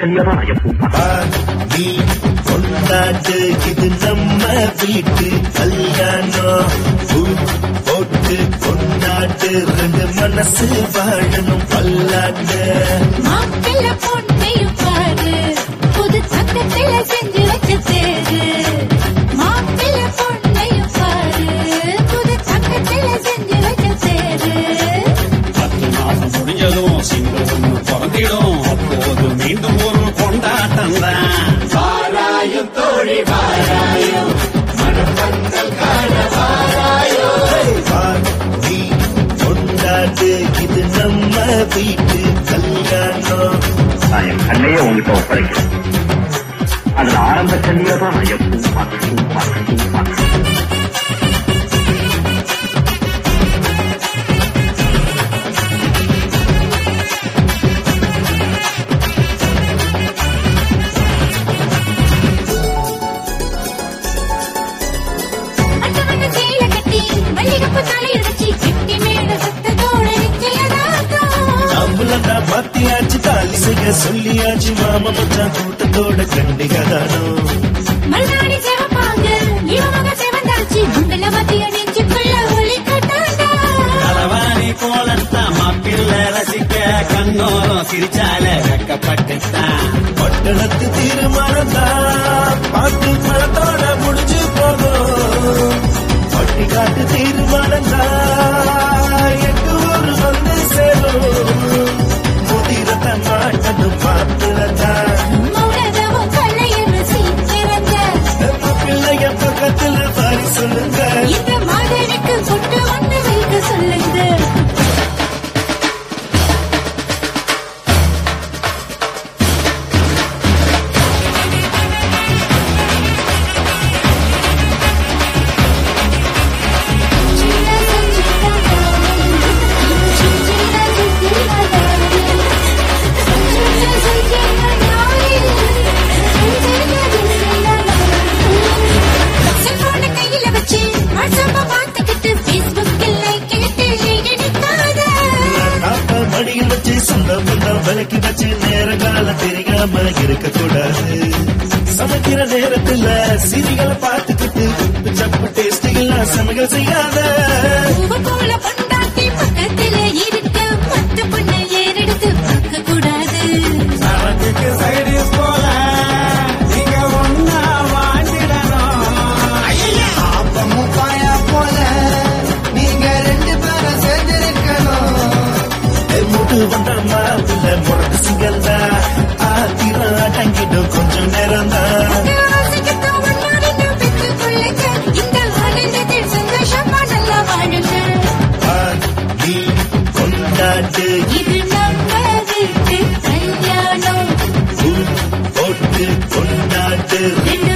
கல்யாணம் நான் எப்பவும் நீ கொண்டாட்டு இது நம்ம வீட்டு கல்யாணம் போட்டு கொண்டாட்டு ரெண்டு மனசு வாழணும் பல்லாட்டு மாப்பிள்ள பொண்ணையும் பாரு புது தங்கத்தில செஞ்சு வச்ச தேரு மாப்பிள்ள பொண்ணையும் பாரு புது தங்கத்தில செஞ்சு வச்ச தேரு 10 மாசம் முடிஞ்சதும் சிங்கம் பிறந்திடும் அப்போது மீண்டும் ஒரு கொண்டாட்டம் தான் வாராயும் தோழி வாராயும் மனப்பந்தல் காண வாராயும் நீ கொண்டாட்டு இது நம்ம வீட்டு கல்யாணம் நான் என் கண்ணையே உங்ககிட்ட ஒப்படைக்கிறேன். அதுல ஆரம்ப கல்யாணம் நான் எப்பவும் பார்க்கணும். அட்டவட்ட சேல கட்டி மல்லிகப்பு தலையில் வச்சு கட்டி மேல சத்தத்தோட நிச்சயதார்த்தம் அம்புலண்டா மாத்தியாச்சு தாலி செய்ய சொல்லியாச்சு மாமா மச்சான் கூட்டத்தோட கண்டிகதானோ மல்லாடி செவப்பாங்க இவங்க செவந்தாச்சு மங்கள மத்திய நெஞ்சுக்குள்ள ஒளி கட்டாண்டா களவாணி போலத்தான் மாப்பிள்ள ரசிக்க கண்ணோரம் சிரிச்சால வெக்கப்பட்டுத்தான் பட்டணத்து தீர்மானம் தான் பாட்டு பழத்தோட முடிஞ்சு போகும் பட்டி காட்டு தீர்மானம் தான் எட்டு ஊர் வந்து சேரும் முதிரத்தை மாட்டதும் பார்த்துதான் மௌனதமும் கல்லையும் சீக்கிரங்க பிள்ளைய பக்கத்துல பாரி சொல்லுங்க இந்த மாதனுக்கு கொண்டு வந்து வைக்க சொல்லுங்க செல்போனை கையில வச்சு வாட்ஸ்அப்ப பார்த்துக்கிட்டு பேஸ்புக்கில் லைக் இட்டு நினைக்காத நாப்ப மடியில் வச்சு சொந்த பந்தம் விலக்கி வச்சு நேர கால தெரியாம இருக்க கூடாது சமைக்கிற நேரத்துல சீரிகளை பார்த்துக்கிட்டு உப்பு சப்பு டேஸ்ட் எல்லாம் சமையல் செய்யாத பூவ போல பொண்டாட்டி பக்கத்துல இருக்க மத்த பொண்ணு ஏறெடுத்து பார்க்க கூடாது சரக்குக்கு சைடு போல நீங்க ஒன்னா வாழ்ந்திடணும் அப்பமும் பாயா போல நீங்க ரெண்டு பேரும் சேர்ந்திருக்கணும் மூட்டு வந்த மாப்பிள்ள முரட்டு சிங்கல்தா ஆத்திரம் அடங்கிடும் கொஞ்சம் நேரம் தான் உங்க ஆசைக்குத்தான் ஒன்னாடி நான் பெற்றுக் கொள்ளுங்க இந்த ஆனந்தத்தில் சந்தோஷமா நல்லா வாழுங்க நீ கொண்டாட்டு இது நம்ம வீட்டு கல்யாணம் போட்டு கொண்டாட்டு ரெண்டு